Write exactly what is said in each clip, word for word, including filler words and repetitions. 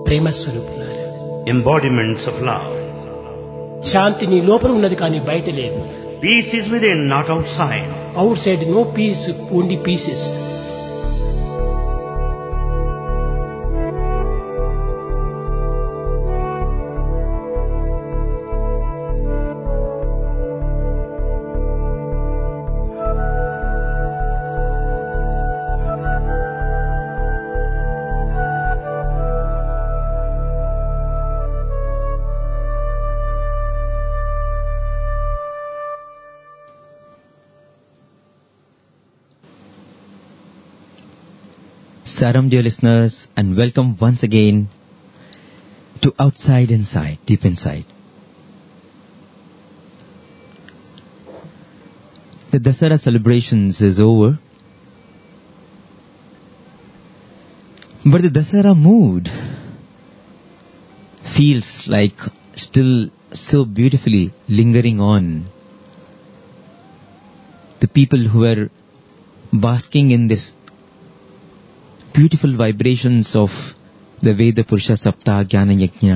ప్రేమ స్వరూపులారా, embodiments of love. శాంతి నీ లోపల ఉన్నది కానీ బయట లేదు. Peace is within, not outside. Outside no peace, only pieces. Saram, dear listeners, and welcome once again to Outside Inside, Deep Inside. The Dasara celebrations is over, but the Dasara mood feels like still so beautifully lingering on. The people who are basking in this beautiful vibrations of the Veda Purusha Saptah Jnana Yajna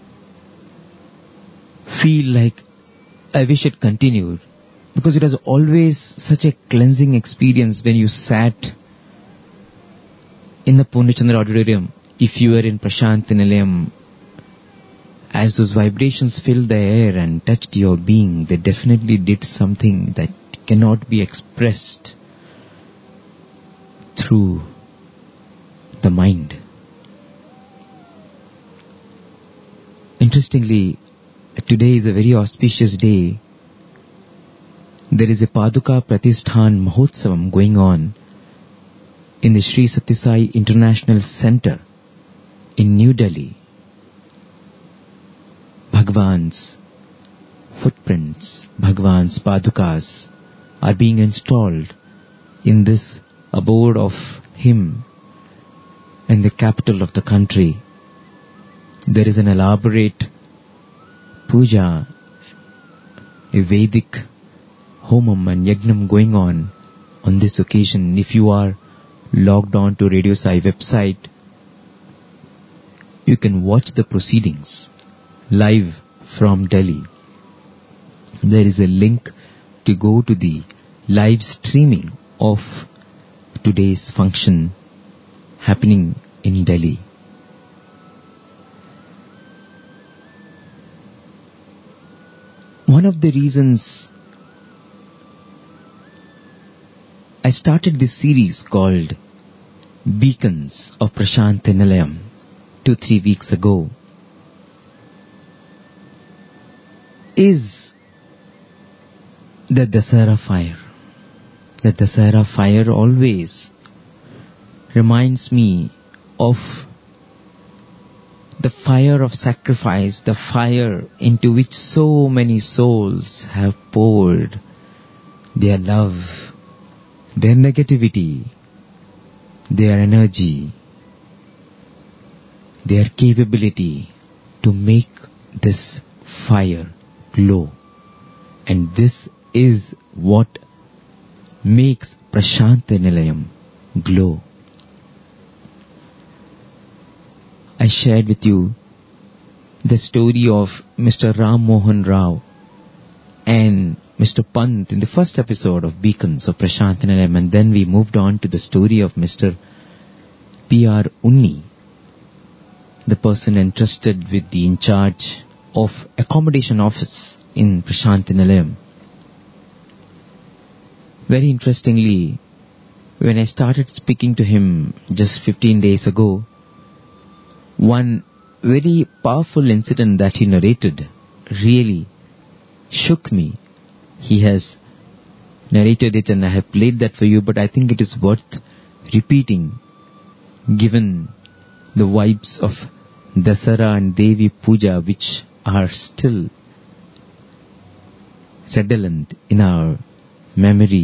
feel like I wish it continued, because it was always such a cleansing experience when you sat in the Purnachandra auditorium. If you were in Prashant Nilayam, as those vibrations filled the air and touched your being, they definitely did something that cannot be expressed through the mind. Interestingly, today is a very auspicious day. There is a Paduka Pratisthan Mahotsavam going on in the Sri Sathya Sai International Center in New Delhi. Bhagwan's footprints, Bhagwan's Padukas are being installed in this abode of him in the capital of the country. There is an elaborate puja, a Vedic homam and yagnam going on on this occasion. If you are logged on to Radio Sai website, you can watch the proceedings live from Delhi. There is a link to go to the live streaming of today's function happening in Delhi. One of the reasons I started this series called Beacons of Prashant Nilayam two, three weeks ago is the Dasara fire. The Dasara fire always reminds me of the fire of sacrifice, the fire into which so many souls have poured their love, their negativity, their energy, their capability to make this fire glow. And this is what makes Prashant Nilayam glow. I shared with you the story of Mister Ram Mohan Rao and Mister Pant in the first episode of Beacons of Prashant Nilayam, and then we moved on to the story of Mister P R Unni, the person entrusted with the in charge of accommodation office in Prashant Nilayam. Very interestingly, when I started speaking to him just fifteen days ago, one very powerful incident that he narrated really shook me. He has narrated it and I have played that for you, but I think it is worth repeating given the vibes of Dasara and Devi Puja which are still redolent in our memory.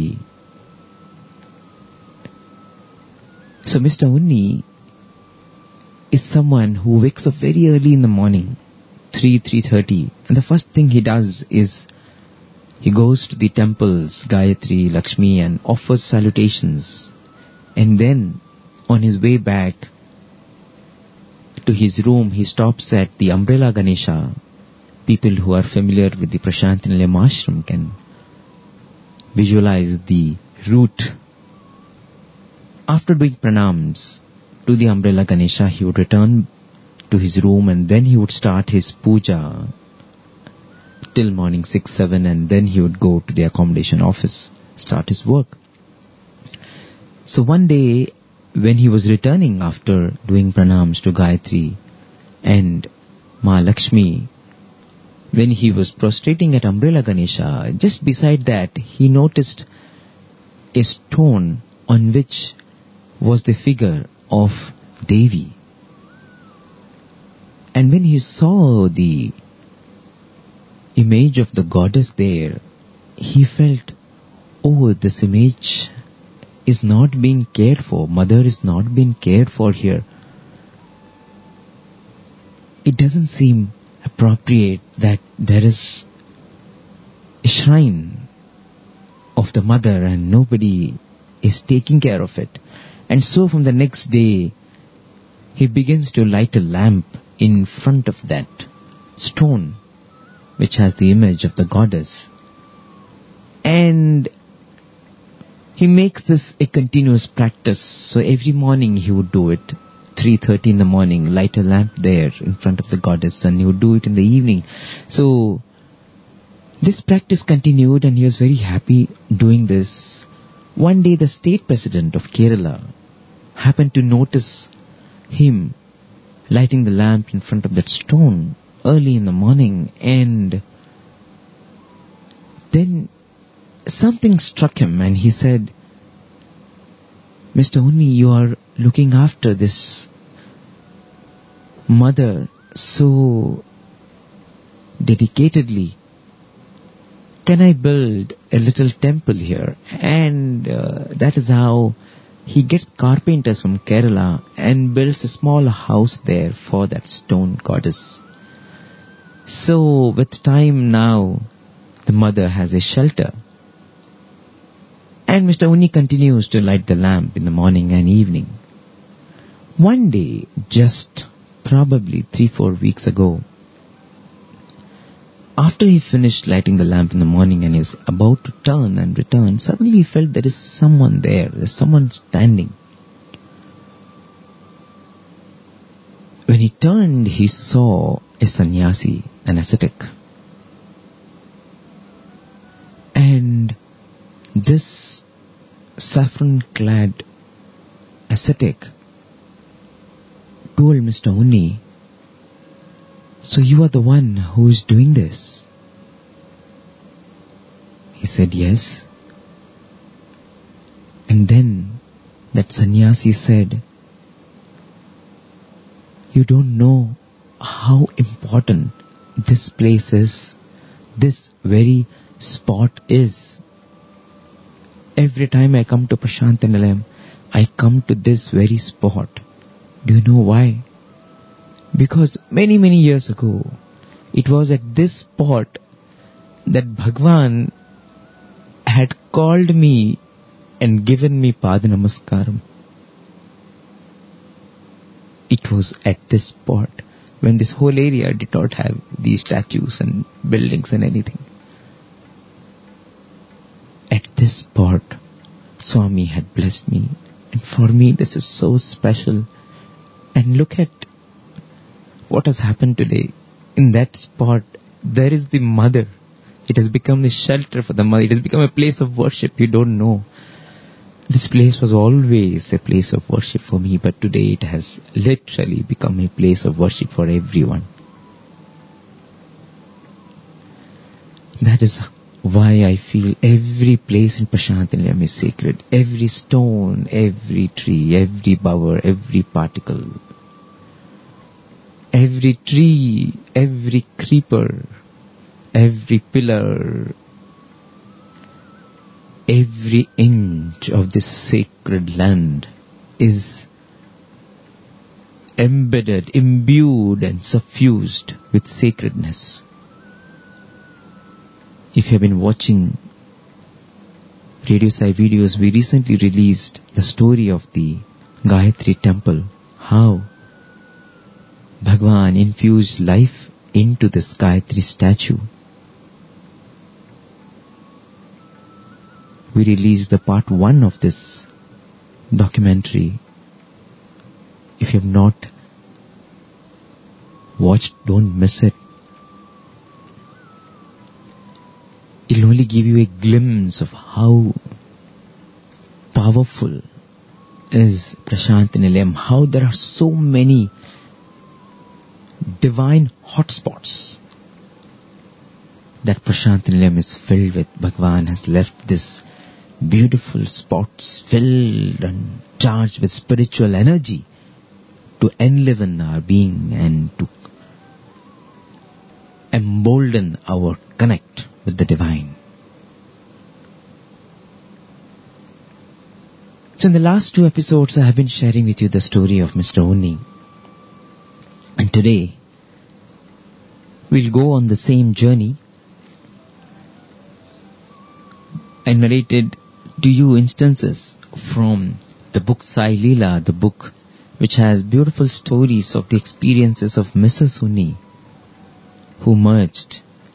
So Mister Unni is someone who wakes up very early in the morning, three, three thirty, and the first thing he does is he goes to the temples, Gayatri, Lakshmi, and offers salutations. And then, on his way back to his room, he stops at the umbrella Ganesha. People who are familiar with the Prasanthi Nilayam ashram can visualize the route. After doing pranams to the umbrella Ganesha, he would return to his room and then he would start his puja till morning six, seven, and then he would go to the accommodation office, start his work. So one day, when he was returning after doing pranams to Gayatri and Ma Lakshmi, when he was prostrating at umbrella Ganesha, just beside that, he noticed a stone on which was the figure of Devi. And when he saw the image of the goddess there, he felt, oh, this image is not being cared for. Mother is not being cared for here. It doesn't seem appropriate that there is a shrine of the mother and nobody is taking care of it. And so from the next day, he begins to light a lamp in front of that stone which has the image of the goddess. And he makes this a continuous practice. So every morning he would do it, three thirty in the morning, light a lamp there in front of the goddess, and he would do it in the evening. So this practice continued and he was very happy doing this. One day the state president of Kerala happened to notice him lighting the lamp in front of that stone early in the morning, and then something struck him and he said, Mister Unni, you are looking after this mother so dedicatedly. Can I build a little temple here? And uh, that is how he gets carpenters from Kerala and builds a small house there for that stone goddess. So with time now, the mother has a shelter. And Mister Unni continues to light the lamp in the morning and evening. One day, just probably three, four weeks ago, after he finished lighting the lamp in the morning and he was about to turn and return, suddenly he felt there is someone there, there's someone standing. When he turned, he saw a sannyasi, an ascetic. And this saffron-clad ascetic told Mister Unni, so you are the one who is doing this? He said, yes. And then that sannyasi said, you don't know how important this place is, this very spot is. Every time I come to Prasanthi Nilayam, I come to this very spot. Do you know why? Because many, many years ago, it was at this spot that Bhagwan had called me and given me Pada Namaskaram. It was at this spot when this whole area did not have these statues and buildings and anything. At this spot, Swami had blessed me. And for me, this is so special. And look at what has happened today. In that spot, there is the mother. It has become a shelter for the mother. It has become a place of worship. You don't know. This place was always a place of worship for me, but today it has literally become a place of worship for everyone. That is why I feel every place in Prasanthi Nilayam is sacred. Every stone, every tree, every bower, every particle, every tree, every creeper, every pillar, every inch of this sacred land is embedded, imbued and suffused with sacredness. If you have been watching Radio Sai videos, we recently released the story of the Gayatri temple, how Bhagwan infused life into this Gayatri statue. We released the part one of this documentary. If you have not watched, don't miss it. It'll only give you a glimpse of how powerful is Prasanthi Nilayam, how there are so many divine hotspots that Prasanthi Nilayam is filled with. Bhagwan has left this beautiful spots filled and charged with spiritual energy to enliven our being and to embolden our connect with the divine. So in the last two episodes I have been sharing with you the story of Mister Unni. And today we'll go on the same journey. I narrated to you instances from the book Sai Leela, the book which has beautiful stories of the experiences of Missus Unni, who merged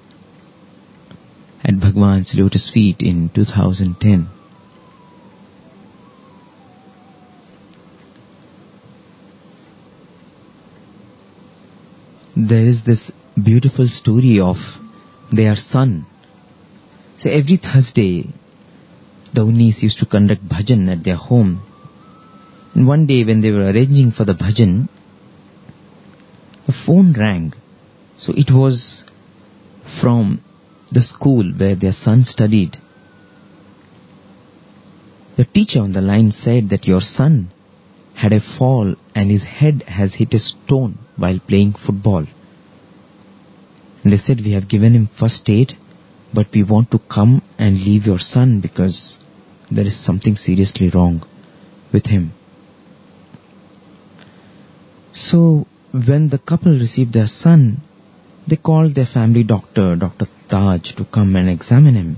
at Bhagwan's lotus feet in two thousand ten. There is this beautiful story of their son. So every Thursday, the Unnis used to conduct bhajan at their home. And one day when they were arranging for the bhajan, the phone rang. So it was from the school where their son studied. The teacher on the line said that your son had a fall and his head has hit a stone while playing football. And they said, we have given him first aid, but we want to come and leave your son because there is something seriously wrong with him. So when the couple received their son, they called their family doctor, Doctor Taj, to come and examine him.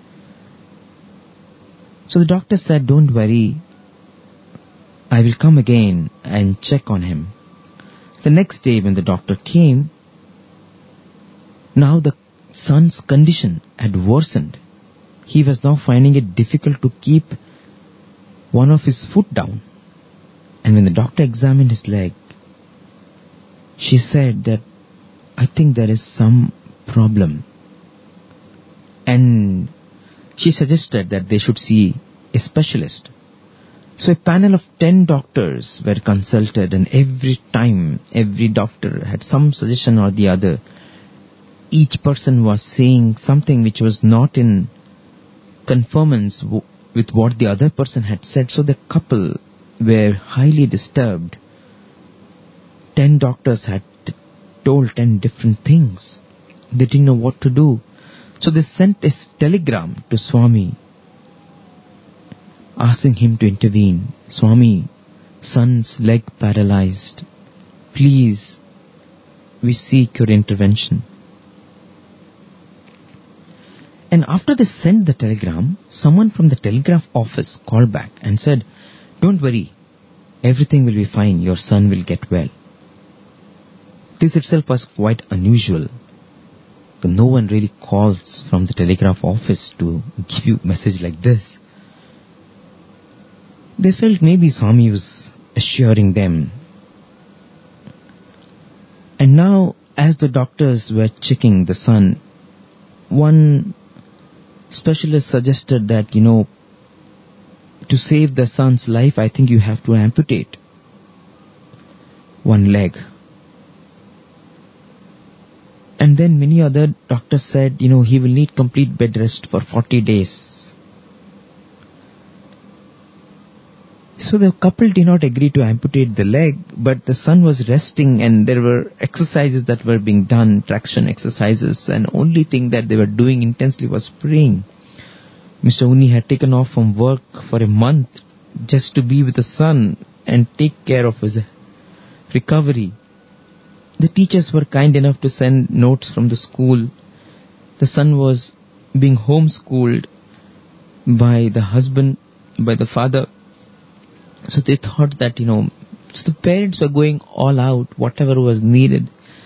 So the doctor said, don't worry, I will come again and check on him. The next day when the doctor came, now the son's condition had worsened. He was now finding it difficult to keep one of his foot down. And when the doctor examined his leg, she said that, I think there is some problem. And she suggested that they should see a specialist. So a panel of ten doctors were consulted, and every time, every doctor had some suggestion or the other. Each person was saying something which was not in conformance w- with what the other person had said. So the couple were highly disturbed. Ten doctors had t- told ten different things. They didn't know what to do. So they sent a telegram to Swami, asking him to intervene. Swami, son's leg paralyzed. Please, we seek your intervention. And after they sent the telegram, someone from the telegraph office called back and said, don't worry, everything will be fine, your son will get well. This itself was quite unusual. No one really calls from the telegraph office to give you a message like this. They felt maybe Swami was assuring them. And now, as the doctors were checking the son, one specialist suggested that, you know, to save the son's life, I think you have to amputate one leg. And then many other doctors said, you know, he will need complete bed rest for forty days. So the couple did not agree to amputate the leg, but the son was resting and there were exercises that were being done, traction exercises, and only thing that they were doing intensely was praying. Mister Unni had taken off from work for a month just to be with the son and take care of his recovery. The teachers were kind enough to send notes from the school. The son was being homeschooled by the husband, by the father. So they thought that, you know, So the parents were going all out, whatever was needed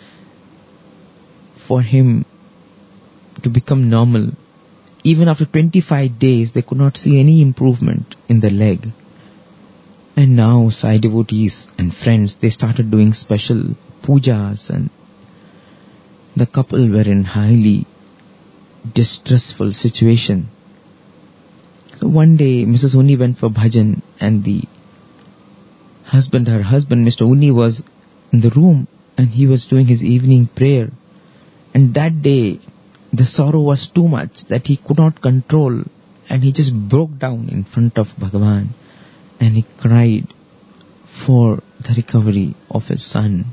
for him to become normal. Even after twenty-five days, they could not see any improvement in the leg. And now Sai devotees and friends, they started doing special pujas, and the couple were in highly distressful situation. So one day, Missus Uni went for bhajan, and the husband, her husband, Mister Uni, was in the room, and he was doing his evening prayer. And that day, the sorrow was too much that he could not control, and he just broke down in front of Bhagavan, and he cried for the recovery of his son.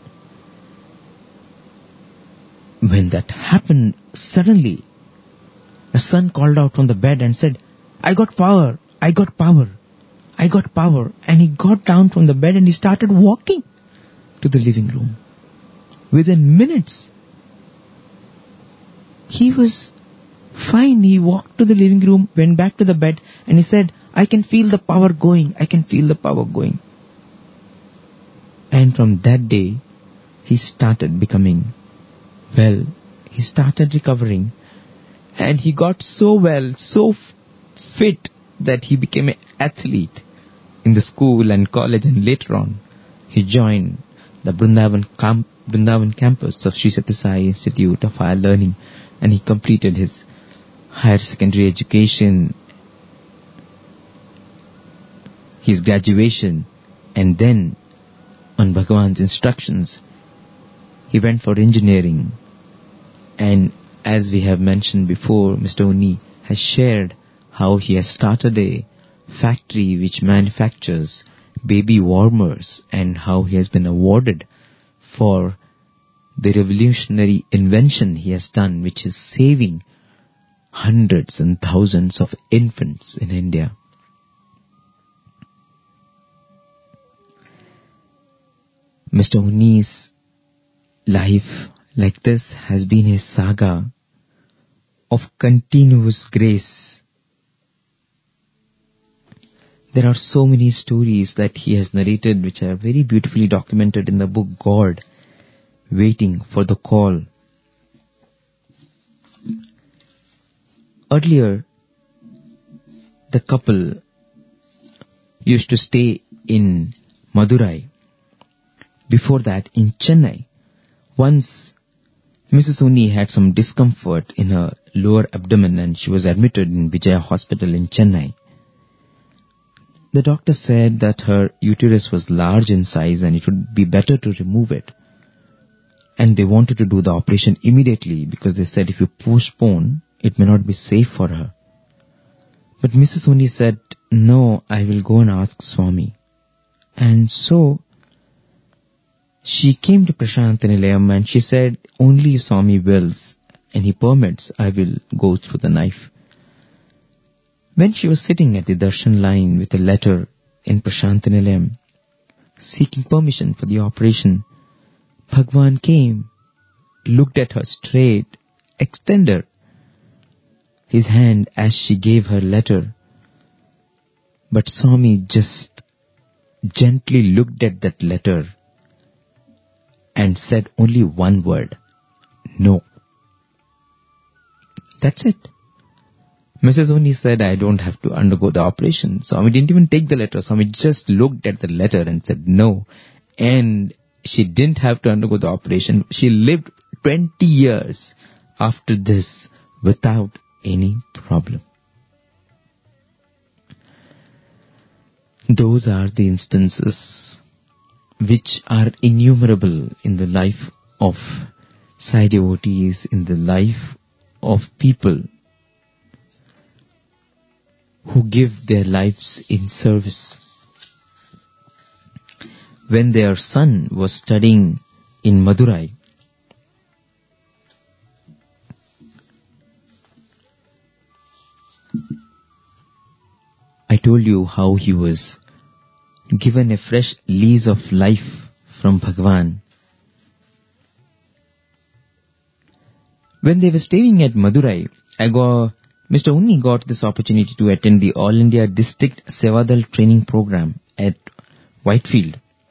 When that happened, suddenly, the son called out from the bed and said, I got power, I got power, I got power. And he got down from the bed and he started walking to the living room. Within minutes, he was fine. He walked to the living room, went back to the bed, and he said, I can feel the power going, I can feel the power going. And from that day, he started becoming well. He started recovering, and he got so well, so f- fit that he became an athlete in the school and college, and later on he joined the Vrindavan, camp- Vrindavan campus of Sri Sathya Sai Institute of Higher Learning, and he completed his higher secondary education, his graduation, and then on Bhagavan's instructions he went for engineering. And as we have mentioned before, Mister Uni has shared how he has started a factory which manufactures baby warmers, and how he has been awarded for the revolutionary invention he has done, which is saving hundreds and thousands of infants in India. Mister Uni's life, like this, has been a saga of continuous grace. There are so many stories that he has narrated which are very beautifully documented in the book God, Waiting for the Call. Earlier, the couple used to stay in Madurai. Before that, in Chennai. Once, Missus Uni had some discomfort in her lower abdomen and she was admitted in Vijaya Hospital in Chennai. The doctor said that her uterus was large in size and it would be better to remove it. And they wanted to do the operation immediately because they said if you postpone, it may not be safe for her. But Missus Uni said, no, I will go and ask Swami. And so, she came to Prashant Nilayam and she said, only if Swami wills and he permits, I will go through the knife. When she was sitting at the darshan line with a letter in Prashant Nilayam, seeking permission for the operation, Bhagwan came, looked at her straight, extended his hand as she gave her letter. But Swami just gently looked at that letter and said only one word, no. That's it. Missus Uni said, I don't have to undergo the operation. Swami didn't even take the letter. Swami just looked at the letter and said no. And she didn't have to undergo the operation. She lived twenty years after this without any problem. Those are the instances which are innumerable in the life of Sai devotees, in the life of people who give their lives in service. When their son was studying in Madurai, I told you how he was given a fresh lease of life from Bhagavan. When they were staying at Madurai, I got, Mister Uni got this opportunity to attend the All India District Sevadal Training Program at Whitefield.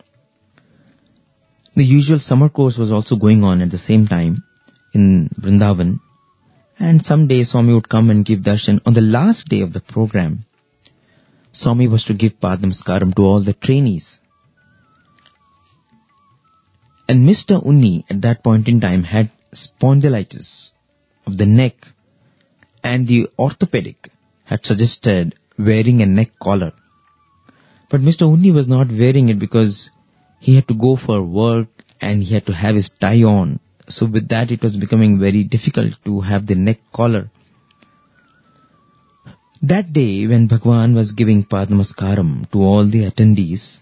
the usual summer course was also going on at the same time in Vrindavan. And some days Swami would come and give darshan. On the last day of the program, Swami was to give Padnamaskaram to all the trainees. And Mister Unni at that point in time had spondylitis of the neck, and the orthopedic had suggested wearing a neck collar. But Mister Unni was not wearing it because he had to go for work and he had to have his tie on. So with that it was becoming very difficult to have the neck collar. That day when Bhagwan was giving Padnamaskaram to all the attendees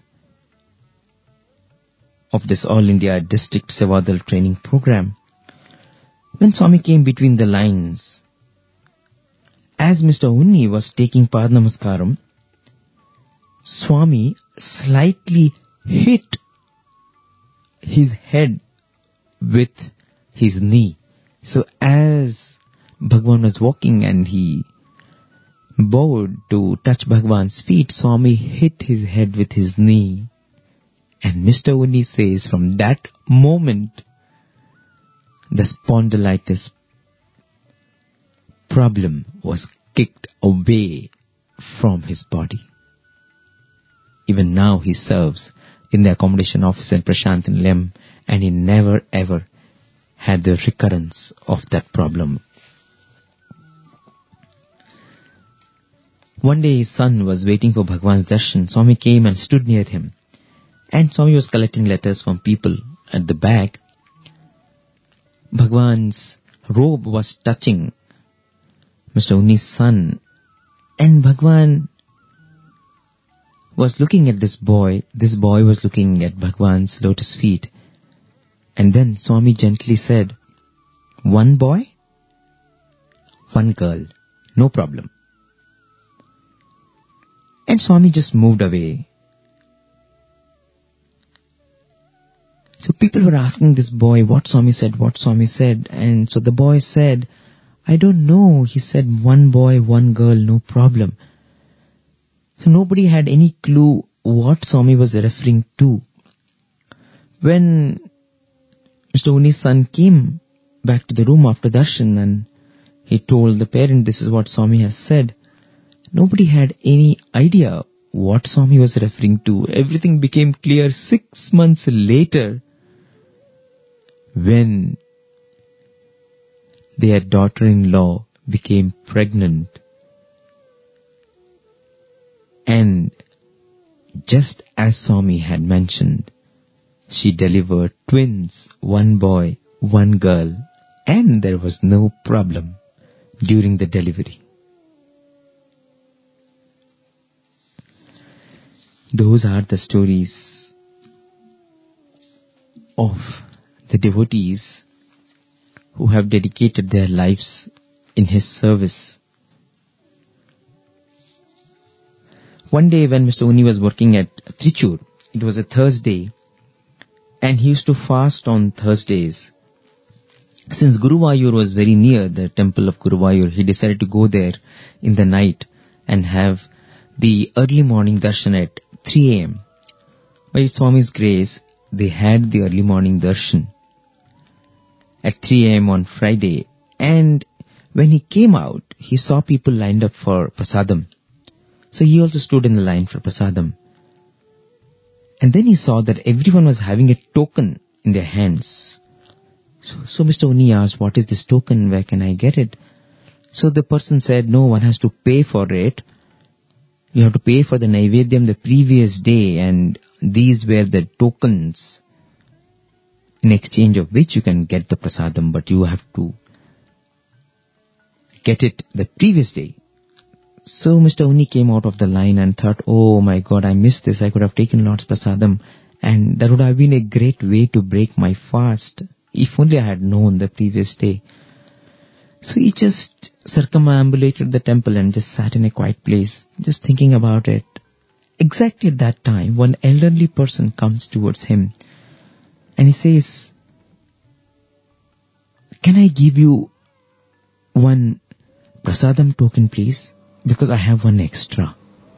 of this All India District Sevadal training program, when Swami came between the lines, as Mister Unni was taking Padnamaskaram, Swami slightly hit his head with his knee. So as Bhagwan was walking and he bowed to touch Bhagwan's feet, Swami hit his head with his knee. And Mister Unni says from that moment, the spondylitis problem was kicked away from his body. Even now he serves in the accommodation office in Prashant Nilayam, and he never ever had the recurrence of that problem. One day his son was waiting for Bhagwan's darshan. Swami came and stood near him. And Swami was collecting letters from people at the back. Bhagwan's robe was touching Mister Unni's son. And Bhagwan was looking at this boy. This boy was looking at Bhagwan's lotus feet. And then Swami gently said, "One boy, one girl, no problem." And Swami just moved away. So people were asking this boy what Swami said, what Swami said. And so the boy said, "I don't know." He said, "One boy, one girl, no problem." So nobody had any clue what Swami was referring to. When Mister Unni's son came back to the room after darshan and he told the parent, "This is what Swami has said," nobody had any idea what Swami was referring to. Everything became clear six months later when their daughter-in-law became pregnant. And just as Swami had mentioned, she delivered twins, one boy, one girl, and there was no problem during the delivery. Those are the stories of the devotees who have dedicated their lives in his service. One day when Mister Unni was working at Trichur, it was a Thursday, and he used to fast on Thursdays. Since Guruvayur was very near, the temple of Guruvayur, he decided to go there in the night and have the early morning darshan at three a.m. By Swami's grace, they had the early morning darshan at three a.m. on Friday. And when he came out, he saw people lined up for prasadam. So he also stood in the line for prasadam. And then he saw that everyone was having a token in their hands. So, so Mister Unni asked, "What is this token? Where can I get it?" So the person said, "No, one has to pay for it. You have to pay for the Naivedyam the previous day, and these were the tokens in exchange of which you can get the prasadam, but you have to get it the previous day." So Mister Unni came out of the line and thought, "Oh my God, I missed this. I could have taken Lord's prasadam, and that would have been a great way to break my fast. If only I had known the previous day." So he just circumambulated the temple and just sat in a quiet place, just thinking about it. Exactly at that time, one elderly person comes towards him and he says, "Can I give you one prasadam token, please? Because I have one extra."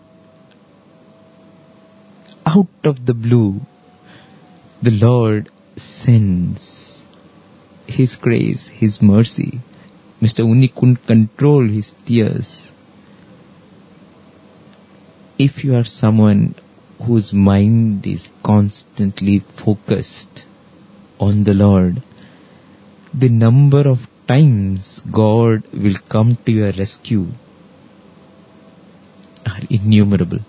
Out of the blue, the Lord sense His grace, His mercy. Mister Unni couldn't control his tears. If you are someone whose mind is constantly focused on the Lord, the number of times God will come to your rescue are innumerable.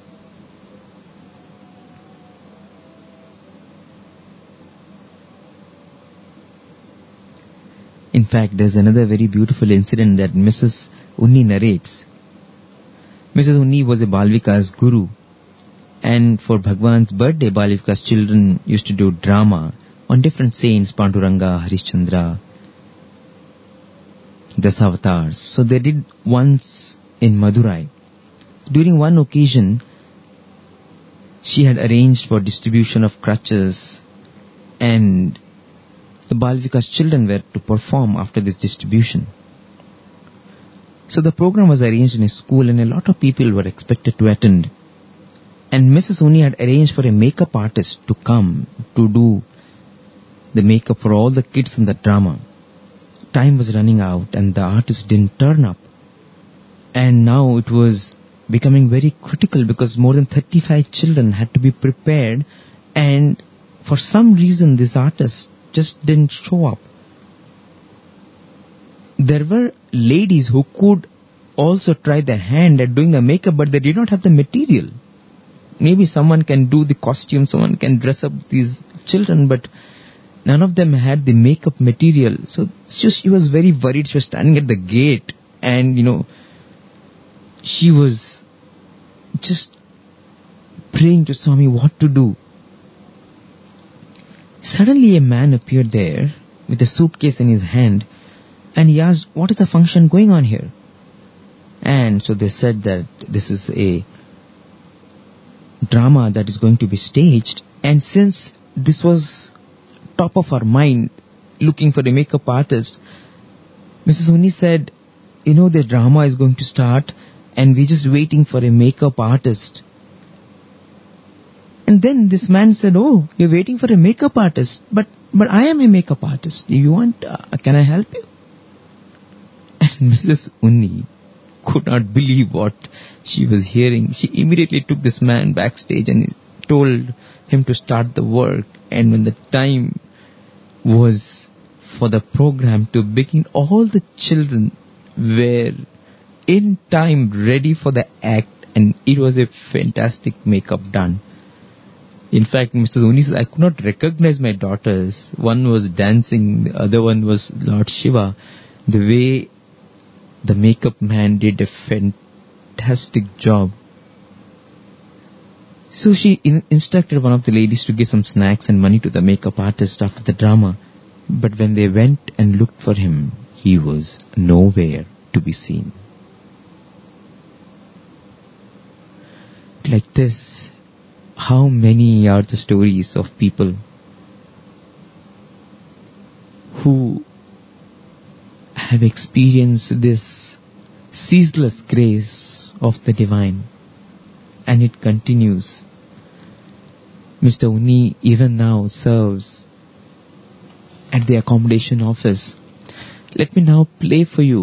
In fact, there's another very beautiful incident that Missus Unni narrates. Missus Unni was a Balvika's guru, and for Bhagwan's birthday, Balvika's children used to do drama on different saints, Panduranga, Harishchandra, Dasavatars. So they did once in Madurai. During one occasion, she had arranged for distribution of crutches, and the Balvika's children were to perform after this distribution. So the program was arranged in a school and a lot of people were expected to attend. And Missus Unni had arranged for a makeup artist to come to do the makeup for all the kids in the drama. Time was running out and the artist didn't turn up. And now it was becoming very critical because more than thirty-five children had to be prepared, and for some reason this artist just didn't show up. There were ladies who could also try their hand at doing the makeup, but they did not have the material. Maybe someone can do the costume, someone can dress up these children, but none of them had the makeup material. So it's just, she was very worried. She was standing at the gate and, you know, she was just praying to Swami what to do. Suddenly a man appeared there with a suitcase in his hand and he asked, what is the function going on here? And so they said that this is a drama that is going to be staged, and since this was top of our mind, looking for a makeup artist, Missus Unni said, you know, the drama is going to start and we're just waiting for a makeup artist. And then this man said, oh, you're waiting for a makeup artist, but but I am a makeup artist. Do you want, uh, can I help you? And Missus Unni could not believe what she was hearing. She immediately took this man backstage and told him to start the work. And when the time was for the program to begin, all the children were in time ready for the act, and it was a fantastic makeup done. In fact, Missus Unni says, I could not recognize my daughters. One was dancing, the other one was Lord Shiva. The way the makeup man did a fantastic job. So she in- instructed one of the ladies to give some snacks and money to the makeup artist after the drama. But when they went and looked for him, he was nowhere to be seen. Like this, how many are the stories of people who have experienced this ceaseless grace of the divine, and it continues. Mister Unni even now serves at the accommodation office. Let me now play for you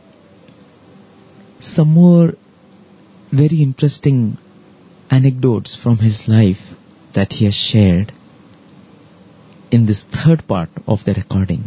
some more very interesting anecdotes from his life that he has shared in this third part of the recording.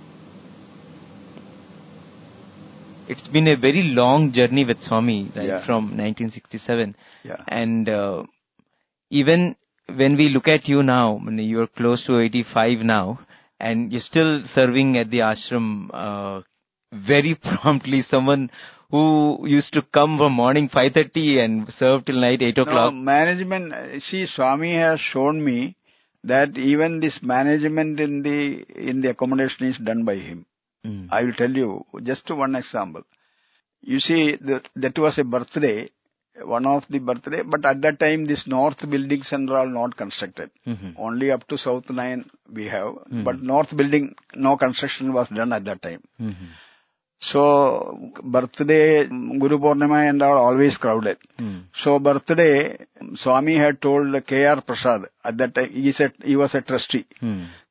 It's been a very long journey with Swami, right, yeah. from nineteen sixty-seven. Yeah. And uh, even when we look at you now, you're close to eighty-five now, and you're still serving at the ashram uh, very promptly. Someone who used to come from morning five thirty and serve till night eight o'clock. No, management, see, Swami has shown me that even this management in the in the accommodation is done by him. Mm. I will tell you just one example. You see, the, that was a birthday, one of the birthday, but at that time this north buildings and are not constructed. Mm-hmm. Only up to south nine we have, mm-hmm. but north building, no construction was done at that time. Mm-hmm. So, birthday, Guru Purnima and are always crowded. Mm. So, birthday, Swami had told K R Prasad, at that time, he said, he was a trustee. Mm.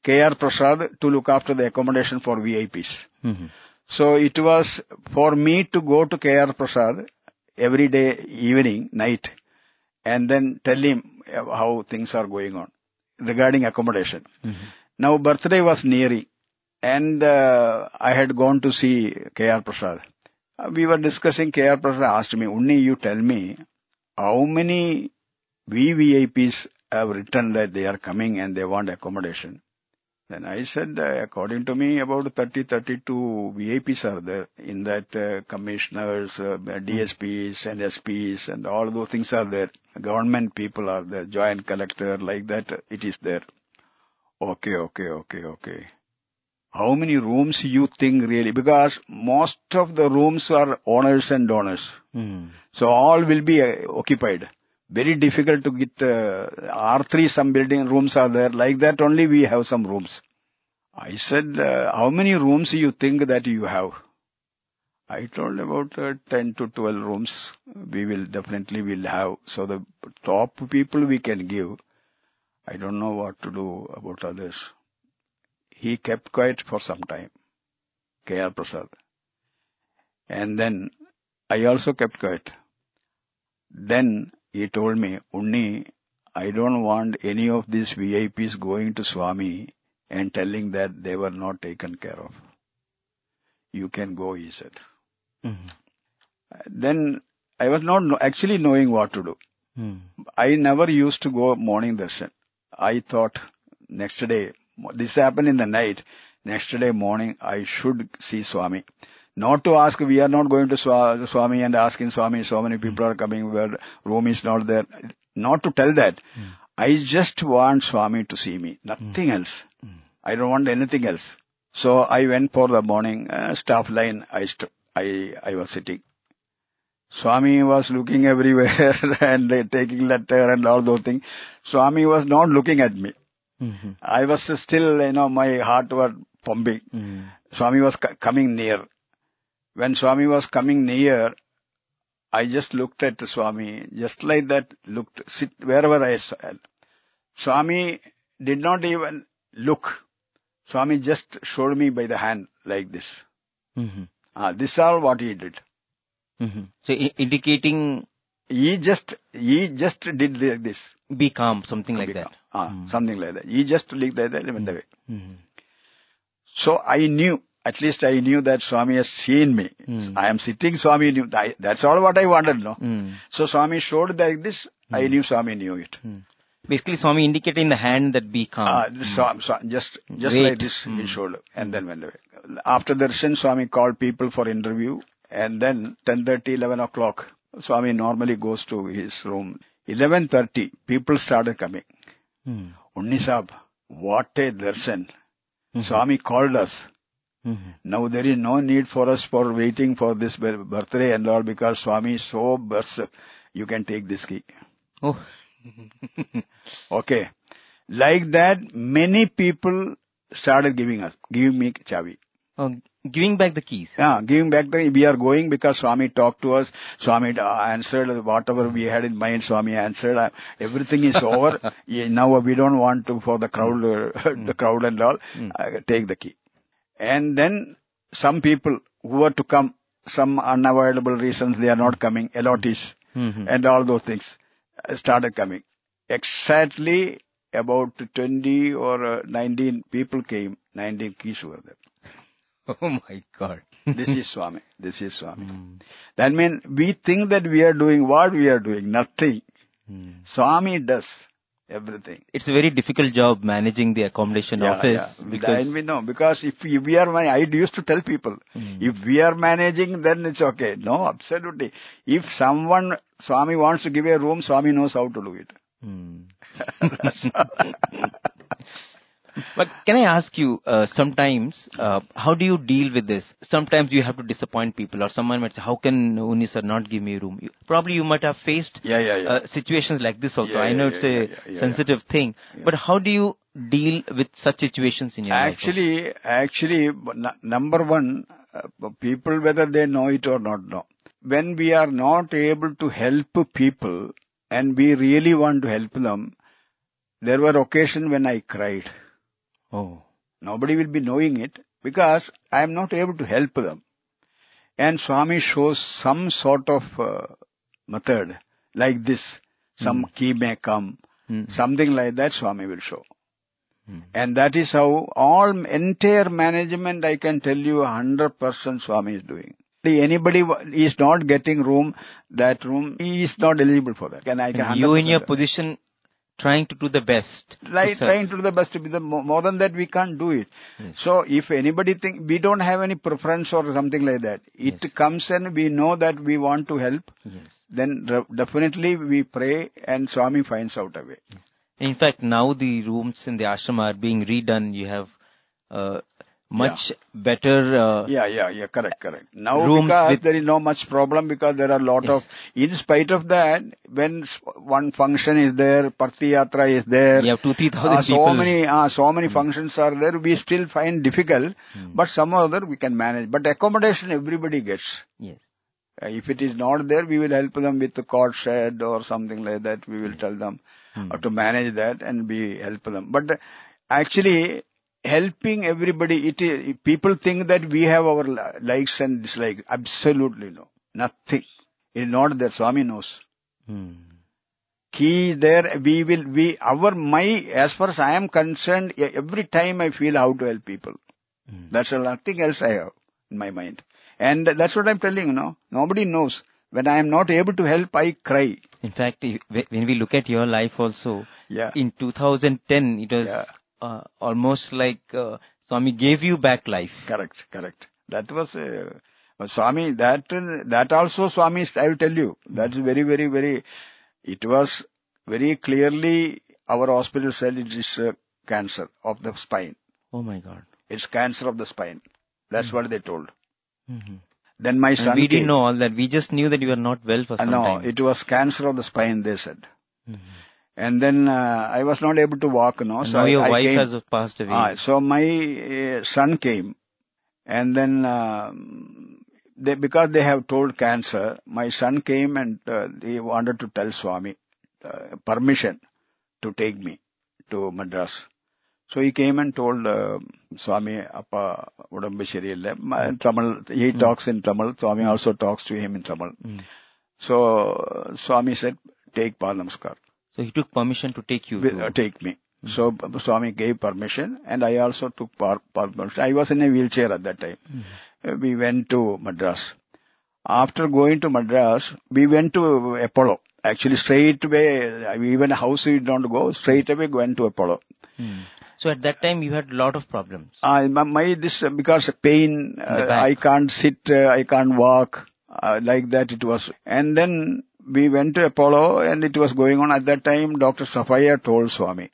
K R Prasad to look after the accommodation for V I Ps. Mm-hmm. So it was for me to go to K R Prasad every day, evening, night, and then tell him how things are going on regarding accommodation. Mm-hmm. Now birthday was nearing, and uh, I had gone to see K R Prasad. Uh, we were discussing. K R Prasad asked me, Unni, you tell me how many V V I Ps have written that they are coming and they want accommodation. Then I said, uh, according to me, about thirty, thirty-two V I Ps are there. In that, uh, commissioners, uh, D S Ps and S Ps and all those things are there. Government people are there, joint collector, like that, uh, it is there. Okay, okay, okay, okay. How many rooms you think really? Because most of the rooms are owners and donors. Mm. So all will be uh, occupied. Very difficult to get, uh, R three some building rooms are there. Like that only we have some rooms. I said, uh, how many rooms you think that you have? I told about uh, ten to twelve rooms we will definitely will have. So the top people we can give. I don't know what to do about others. He kept quiet for some time. K R Prasad. And then I also kept quiet. Then he told me, Unni, I don't want any of these V I Ps going to Swami and telling that they were not taken care of. You can go, he said. Mm-hmm. Then I was not actually knowing what to do. Mm. I never used to go morning darshan. I thought next day, this happened in the night, next day morning I should see Swami. Not to ask, we are not going to Swami and asking Swami, so many people are coming where room is not there. Not to tell that. Mm. I just want Swami to see me. Nothing mm. else. Mm. I don't want anything else. So I went for the morning uh, staff line. I, st- I, I was sitting. Swami was looking everywhere and uh, taking letter and all those things. Swami was not looking at me. Mm-hmm. I was still, you know, my heart was pumping. Mm. Swami was c- coming near. When Swami was coming near, I just looked at Swami, just like that, looked, sit wherever I saw. Swami did not even look. Swami just showed me by the hand like this. Mm-hmm. Ah, this is all what he did. Mm-hmm. So I- indicating... He just, he just did like this. Be calm, something like Be that. Calm. Ah, mm. Something like that. He just looked like that and went mm. away. Mm-hmm. So I knew. At least I knew that Swami has seen me. Mm. I am sitting, Swami knew. I, that's all what I wanted, no? Mm. So Swami showed like this, mm. I knew Swami knew it. Mm. Basically, Swami indicated in the hand that be calm. Uh, mm. so, so, just just Wait. like this, mm. he showed, and mm. then went away. After darshan, Swami called people for interview, and then ten thirty, eleven o'clock, Swami normally goes to his room. eleven thirty, people started coming. Mm. Unni Sahab, what a darshan. Mm-hmm. Swami called us. Mm-hmm. Now there is no need for us for waiting for this birthday and all because Swami is so bus. You can take this key. Oh. Okay. Like that, many people started giving us, giving me chavi. Oh, giving back the keys. Yeah, giving back the, we are going because Swami talked to us. Swami answered whatever we had in mind. Swami answered. Uh, everything is over. Yeah, now we don't want to for the crowd, uh, the crowd and all. Mm. Uh, take the key. And then some people who were to come, some unavoidable reasons they are not coming, allottees mm-hmm. and all those things started coming. Exactly about twenty or nineteen people came, nineteen keys were there. Oh my God. This is Swami. This is Swami. Mm. That means we think that we are doing what we are doing, nothing. Mm. Swami does everything. It's a very difficult job managing the accommodation yeah, office. Yeah. Because and we know, because if we are, I used to tell people, mm. if we are managing, then it's okay. No, absolutely. If someone, Swami wants to give a room, Swami knows how to do it. Mm. But can I ask you, uh, sometimes, uh, how do you deal with this? Sometimes you have to disappoint people, or someone might say, how can Unni sir not give me a room? You, probably you might have faced yeah, yeah, yeah. Uh, situations like this also. Yeah, I know yeah, it's yeah, a yeah, yeah, sensitive yeah. thing. Yeah. But how do you deal with such situations in your actually, life? Actually, actually, number one, uh, people, whether they know it or not know. When we are not able to help people, and we really want to help them, there were occasions when I cried. Oh. Nobody will be knowing it because I am not able to help them. And Swami shows some sort of uh, method like this. Some Mm. key may come. Mm. Something like that Swami will show. Mm. And that is how all entire management, I can tell you, one hundred percent Swami is doing. Anybody is not getting room, that room, he is not eligible for that. And I can And you in your one hundred percent position trying to do the best. Right, to serve. trying to do the best. To be the, mo- more than that, we can't do it. Yes. So, if anybody think we don't have any preference or something like that, it Yes. comes and we know that we want to help, Yes. then re- definitely we pray and Swami finds out a way. In fact, now the rooms in the ashram are being redone. You have uh, much better. Uh, Yeah, yeah, yeah, correct, correct. Now, Rooms because with- there is no much problem, because there are a lot Yes. of, in spite of that, when s- one function is there, Parthi Yatra is there, You have two, three thousand uh, so people. many, uh, so many functions are there, we still find difficult, Hmm. but some other we can manage. But accommodation everybody gets. Yes. Uh, if it is not there, we will help them with the cot shed or something like that. We will tell them Hmm. how to manage that and we help them. But uh, actually, helping everybody, it is, people think that we have our li- likes and dislikes. Absolutely no. Nothing. It is not there. Swami knows. Hmm. Key is there. We will, we, our, my, as far as I am concerned, e- every time I feel how to help people. Hmm. That's all, nothing else I have in my mind. And that's what I'm telling you, no? Nobody knows. When I am not able to help, I cry. In fact, if- when we look at your life also, Yeah. in two thousand ten, it was Yeah. uh, almost like uh, Swami gave you back life. Correct, correct. That was, uh, Swami, that, uh, that also Swami, I will tell you, that's very, very, very, it was very clearly, our hospital said it is uh, cancer of the spine. Oh my God. It's cancer of the spine. That's what they told. Mm-hmm. Then my And son we came. didn't know all that. We just knew that you were not well for Uh, some no, time. it was cancer of the spine, they said. Mhm. And then uh, I was not able to walk, no. And So now I, your I wife came. has passed away. Ah, so my uh, son came, and then uh, they, because they have told cancer, my son came and uh, he wanted to tell Swami uh, permission to take me to Madras. So he came and told uh, Swami, Appa Udambu Shariyalla. Tamil, he Mm. talks in Tamil. Swami also talks to him in Tamil. Mm. So uh, Swami said, take Namaskar. So he took permission to take you. With, to, uh, take me. So uh, Swami gave permission, and I also took par- par- permission. I was in a wheelchair at that time. Mm. Uh, we went to Madras. After going to Madras, we went to Apollo. Actually, straight away, uh, even a house we did not go, straight away went to Apollo. Mm. So at that time you had a lot of problems. Uh, my, my this uh, because of pain, The uh, back. I can't sit, uh, I can't walk, uh, like that it was. And then we went to Apollo, and it was going on at that time. Doctor Safaya told Swami,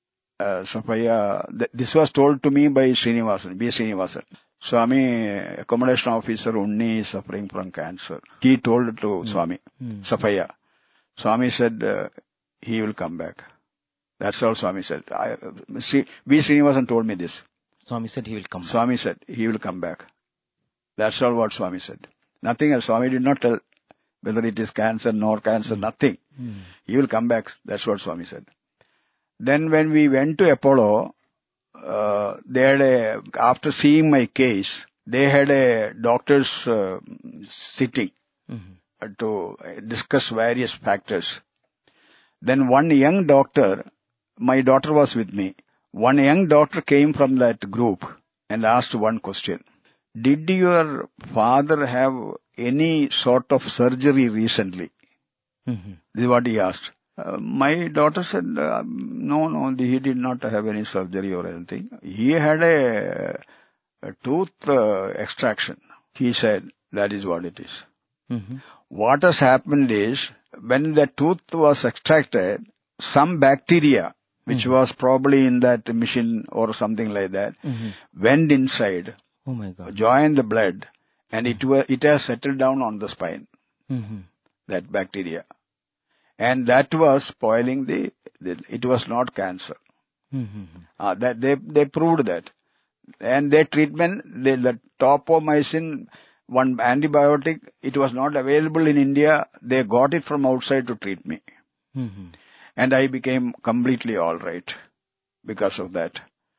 uh, Safaya, th- this was told to me by Srinivasan, B. Srinivasan. Swami, accommodation officer Unni is suffering from cancer. He told to Mm. Swami, Mm. Safaya. Swami said uh, he will come back. That's all Swami said. I, see, B. Srinivasan told me this. Swami said he will come back. Swami said he will come back. That's all what Swami said. Nothing else. Swami did not tell whether it is cancer, nor cancer, nothing. Mm. He will come back. That's what Swami said. Then when we went to Apollo, uh, they had a, after seeing my case, they had a doctor's uh, sitting Mhm. to discuss various factors. Then one young doctor, my daughter was with me, one young doctor came from that group and asked one question. Did your father have any sort of surgery recently? Mhm. This is what he asked. Uh, my daughter said, uh, no, no, he did not have any surgery or anything. He had a, a tooth uh, extraction. He said, that is what it is. Mhm. What has happened is, when the tooth was extracted, some bacteria, which Mhm. was probably in that machine or something like that, Mhm. went inside, Oh my God. joined the blood, and it wa- it has settled down on the spine, Mhm. that bacteria. And that was spoiling the, the it was not cancer. Mhm. Uh, that they, they proved that. And their treatment, the, the topomycin, one antibiotic, it was not available in India. They got it from outside to treat me. Mhm. And I became completely all right because of that.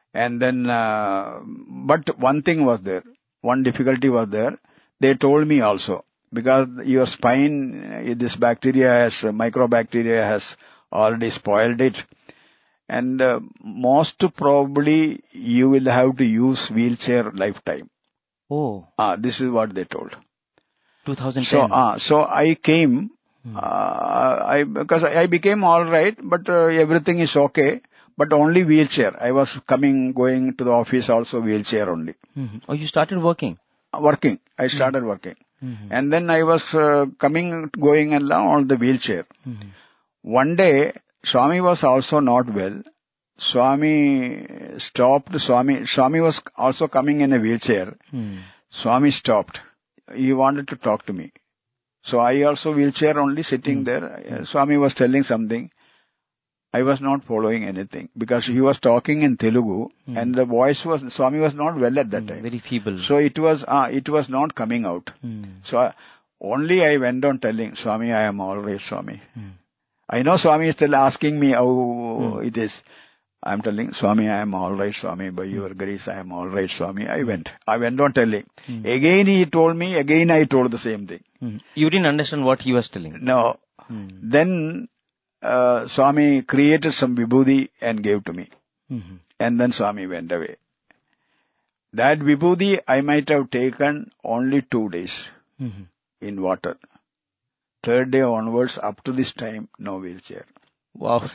And then, uh, but one thing was there. One difficulty was there. They told me also, because your spine, uh, this bacteria has, uh, microbacteria has already spoiled it. And uh, most probably you will have to use wheelchair lifetime. Oh. Ah, this is what they told. twenty ten. So, uh, so I came, Hmm. uh, I, because I became alright, but uh, everything is okay, but only wheelchair. I was coming, going to the office also wheelchair only. Mhm. Oh, you started working? Uh, Working. I started working. Mhm. And then I was uh, coming, going and on the wheelchair. Mhm. One day, Swami was also not well. Swami stopped. Swami, Swami was also coming in a wheelchair. Hmm. Swami stopped. He wanted to talk to me. So I also wheelchair only sitting Hmm. there. Uh, Swami was telling something. I was not following anything because he was talking in Telugu Hmm. and the voice was, Swami was not well at that Hmm. time. Very feeble. So it was, uh, it was not coming out. Hmm. So I, only I went on telling Swami, I am alright, Swami. Hmm. I know Swami is still asking me how Hmm. it is. I am telling Swami, I am alright, Swami. By your grace, I am alright, Swami. I went. I went on telling. Hmm. Again he told me. Again I told the same thing. Hmm. You didn't understand what he was telling. No. Hmm. Then uh, Swami created some vibhuti and gave to me. Mhm. And then Swami went away. That vibhuti I might have taken only two days Mhm. in water. Third day onwards, up to this time, no wheelchair. Wow.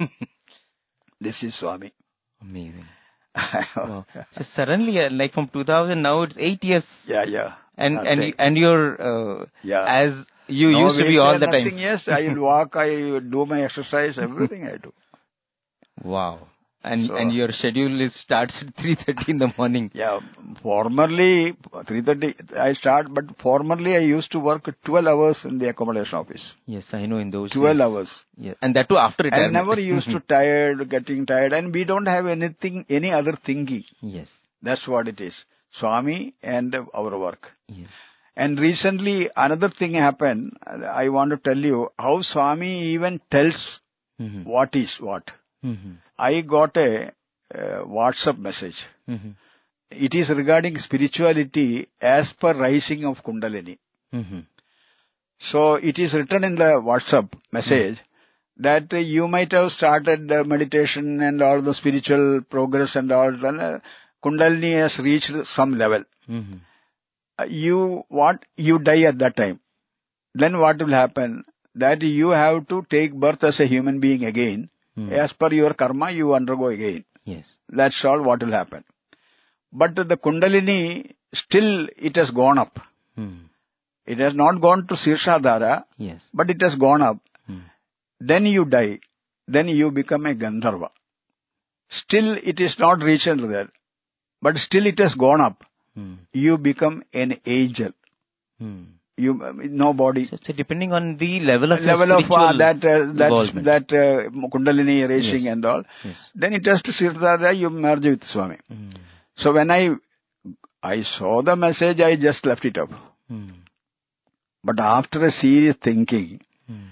This is Swami. Amazing. Wow. So suddenly, uh, like from two thousand, now it's eight years. Yeah, yeah. And Nothing. and you- and you're uh, Yeah. as you No used to be wheelchair, all the nothing, time. Yes, I will walk, I do my exercise, everything I do. Wow. And So- and your schedule is starts at three thirty in the morning. Yeah, formerly, three thirty I start, but formerly I used to work twelve hours in the accommodation office. Yes, I know in those twelve days. hours. Yeah. And that too after I retirement. never used to tired, getting tired, and we don't have anything, any other thinking. Yes. That's what it is. Swami and our work. Yes. And recently another thing happened. I want to tell you how Swami even tells Mhm. what is what. Mhm. I got a uh, WhatsApp message. Mhm. It is regarding spirituality as per rising of Kundalini. Mhm. So it is written in the WhatsApp message that uh, you might have started uh, meditation and all the spiritual progress and all. Uh, Kundalini has reached some level. Mhm. Uh, you what you die at that time. Then what will happen? That you have to take birth as a human being again. Mhm. As per your karma, you undergo again. Yes. That's all what will happen. But the Kundalini, still it has gone up. Mhm. It has not gone to Sirshadhara, Yes. but it has gone up. Mhm. Then you die. Then you become a Gandharva. Still it is not reached there. But still it has gone up. Mhm. You become an angel. Mhm. You, no body. So, so depending on the level of your Level of uh, spiritual that, uh, that, involvement. that uh, Kundalini racing Yes. and all. Yes. Then it has to Sirshadhara, you merge with Swami. Mhm. So when I, I saw the message, I just left it up. Mhm. But after a serious thinking, Mhm.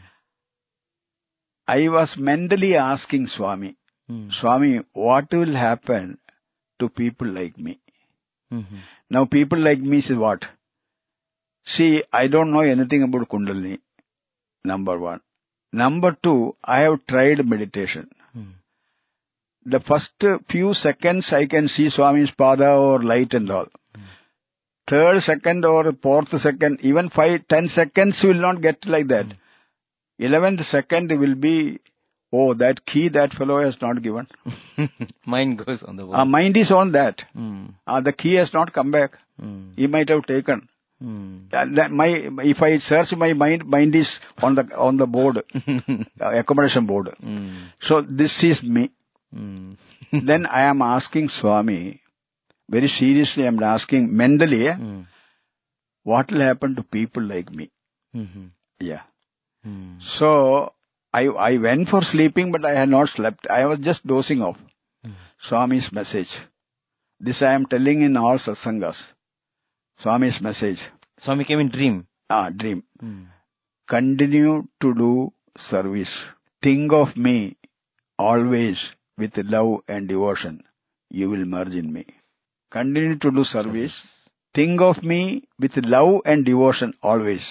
I was mentally asking Swami, Mhm. Swami, what will happen to people like me? Mhm. Now people like me is what? See, I don't know anything about Kundalini, number one. Number two, I have tried meditation. Mhm. The first few seconds I can see Swami's pada or light and all. Third second or fourth second, even five, ten seconds will not get like that. Eleventh second will be, oh, that key that fellow has not given. Mind goes on the wall. Our mind is on that. Mm. Uh, the key has not come back. Mm. He might have taken. Mm. And that my, if I search my mind, mind is on the on the board, uh, accommodation board. Mm. So this is me. Mm. Then I am asking Swami, very seriously I am asking mentally, eh, Mm. what will happen to people like me? Mhm. Yeah. Mm. So I I went for sleeping, but I had not slept. I was just dozing off. Mm. Swami's message. This I am telling in all satsangas. Swami's message. Swami came in dream. Ah, dream. Mm. Continue to do service. Think of me always with love and devotion. you will merge in me. Continue to do service. Think of me with love and devotion always.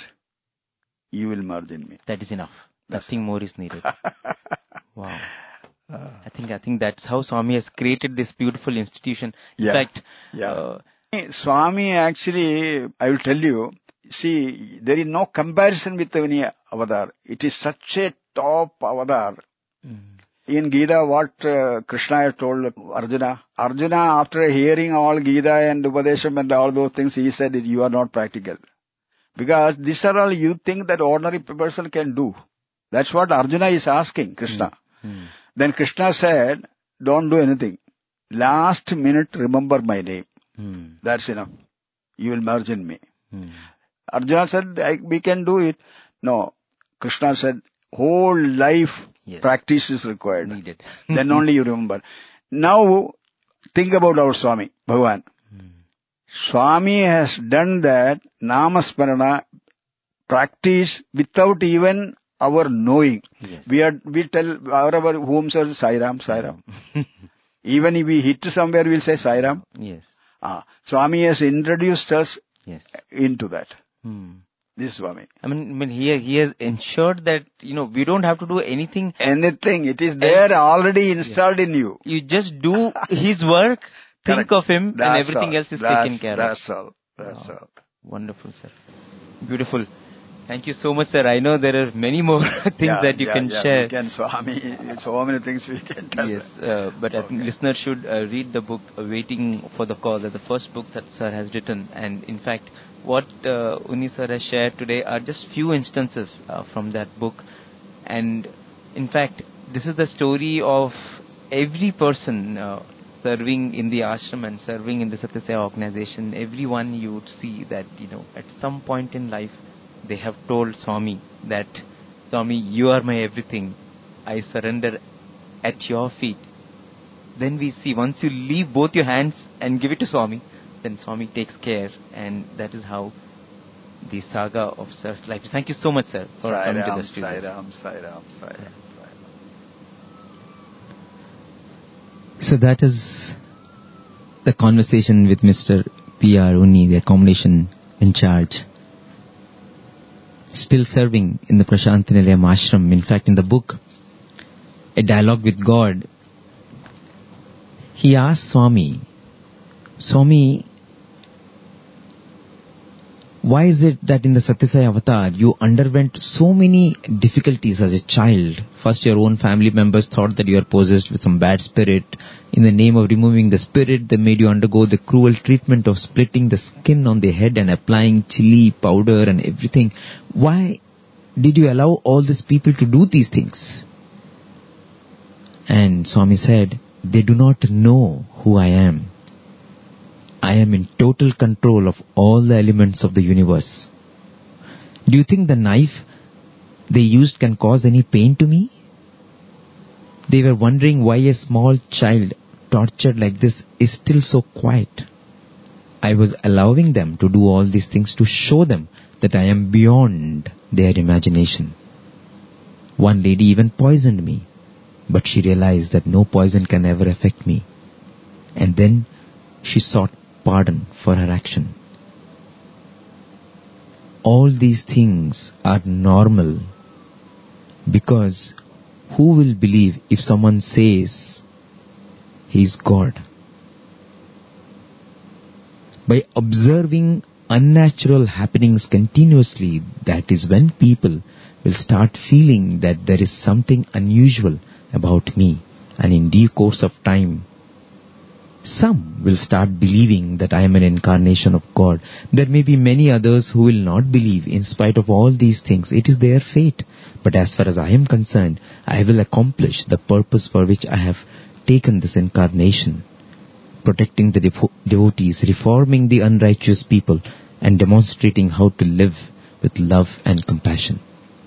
You will merge in me. That is enough. That's Nothing more is needed. Wow. I think I think that's how Swami has created this beautiful institution. In Yeah. fact, Yeah. uh, Swami actually, I will tell you, see, there is no comparison with any avatar. It is such a top avatar. mm, In Gita, what uh, Krishna had told Arjuna, Arjuna, after hearing all Gita and Upadesham and all those things, he said, you are not practical. Because these are all you think that ordinary person can do. That's what Arjuna is asking Krishna. mm, Then Krishna said, don't do anything. Last minute, remember my name. mm, That's enough. You will merge in me. mm. Arjuna said, I, we can do it. No. Krishna said, whole life Yes. practice is required. Needed. Then only you remember. Now, think about our Swami, Bhagavan. Mm. Swami has done that Namasmarana practice without even our knowing. Yes. We are, we tell our homes are Sai Ram, Sai Ram. Even if we hit somewhere, we'll say Sai Ram. Yes. Ah, Swami has introduced us Yes. into that. Mm. This Swami. I mean, I mean, he he has ensured that you know we don't have to do anything. Anything, it is there already installed in you. You just do his work, think Correct. of him, and That's everything all. else is That's, taken care that's of. all. That's Wow. all. Wonderful, sir. Beautiful. Thank you so much, sir. I know there are many more things Yeah, that you yeah, can yeah, share. We can, Swami, so many things we can tell. Yes, uh, but I think Okay. listeners should uh, read the book uh, Waiting for the Call. That's the first book that sir has written. And in fact, what uh, Uni sir has shared today are just few instances uh, from that book. And in fact, this is the story of every person uh, serving in the ashram and serving in the Satya Seva organization. Everyone you would see that, you know, at some point in life, they have told Swami that, Swami, you are my everything. I surrender at your feet. Then we see, once you leave both your hands and give it to Swami, then Swami takes care, and that is how the saga of Sir's life. Thank you so much, sir, for Sai coming Ram, to the studio. Sai Ram, Sai Ram, Sai Ram, Sai Ram. So that is the conversation with Mister P R Uni, the accommodation in charge. Still serving in the Prasanthi Nilayam ashram. In fact, in the book, A Dialogue with God, he asked Swami, Swami, why is it that in the Satya Sai avatar you underwent so many difficulties as a child? First, your own family members thought that you are possessed with some bad spirit. In the name of removing the spirit, they made you undergo the cruel treatment of splitting the skin on the head and applying chili powder and everything. Why did you allow all these people to do these things? And Swami said, they do not know who I am. I am in total control of all the elements of the universe. Do you think the knife they used can cause any pain to me? They were wondering why a small child tortured like this is still so quiet. I was allowing them to do all these things to show them that I am beyond their imagination. One lady even poisoned me, but she realized that no poison can ever affect me. And then she sought pardon for her action. All these things are normal because who will believe if someone says he is God? By observing unnatural happenings continuously, that is when people will start feeling that there is something unusual about me, and in due course of time, some will start believing that I am an incarnation of God. There may be many others who will not believe in spite of all these things. It is their fate. But as far as I am concerned, I will accomplish the purpose for which I have taken this incarnation. Protecting the devo- devotees, reforming the unrighteous people, and demonstrating how to live with love and compassion.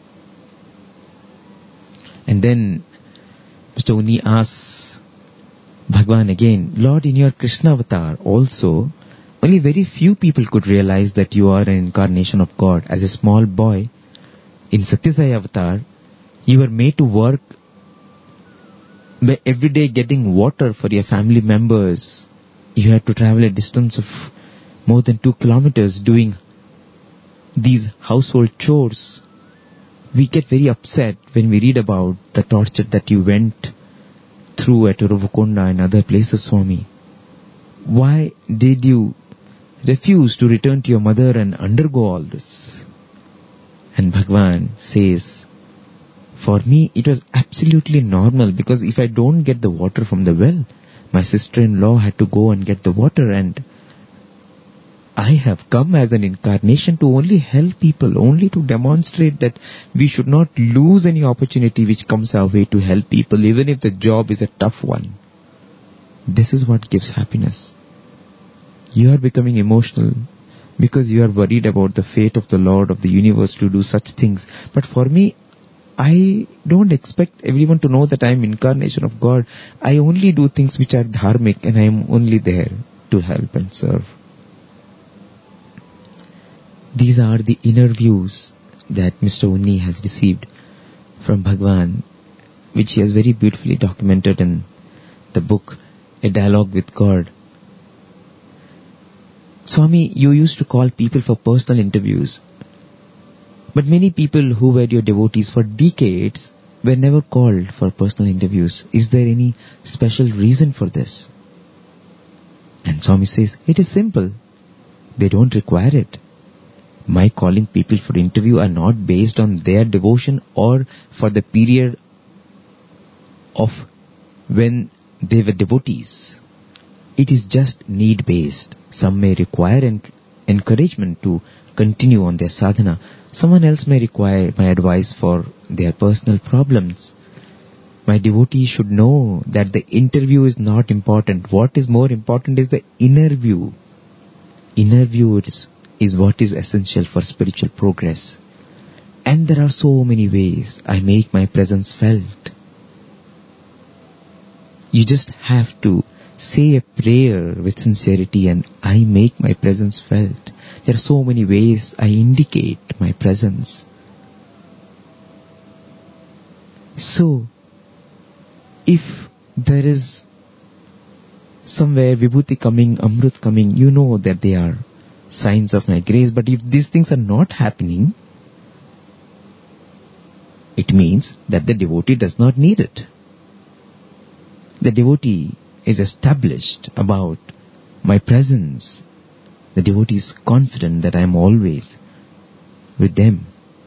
And then Mister Uni asks Bhagwan again, Lord, in your Krishna avatar also, only very few people could realize that you are an incarnation of God. As a small boy, in Satya Sai avatar, you were made to work by every day getting water for your family members, you have to travel a distance of more than two kilometers doing these household chores. We get very upset when we read about the torture that you went through at Uruvakonda and other places, Swami. Why did you refuse to return to your mother and undergo all this? And Bhagwan says, for me it was absolutely normal, because if I don't get the water from the well, my sister-in-law had to go and get the water, and I have come as an incarnation to only help people, only to demonstrate that we should not lose any opportunity which comes our way to help people, even if the job is a tough one. This is what gives happiness. You are becoming emotional because you are worried about the fate of the Lord of the universe to do such things. But for me, I don't expect everyone to know that I am incarnation of God. I only do things which are dharmic, and I am only there to help and serve. These are the inner views that Mister Unni has received from Bhagwan, which he has very beautifully documented in the book, A Dialogue with God. Swami, you used to call people for personal interviews, but many people who were your devotees for decades were never called for personal interviews. Is there any special reason for this? And Swami says, it is simple. They don't require it. My calling people for interview are not based on their devotion or for the period of when they were devotees. It is just need-based. Some may require en- encouragement to continue on their sadhana. Someone else may require my advice for their personal problems. My devotee should know that the interview is not important. What is more important is the inner view. Inner view is is what is essential for spiritual progress. And there are so many ways I make my presence felt. You just have to say a prayer with sincerity and I make my presence felt. There are so many ways I indicate my presence. So, if there is somewhere Vibhuti coming, Amrit coming, you know that they are signs of my grace. But if these things are not happening, it means that the devotee does not need it. The devotee is established about my presence. The devotee is confident that I am always with them.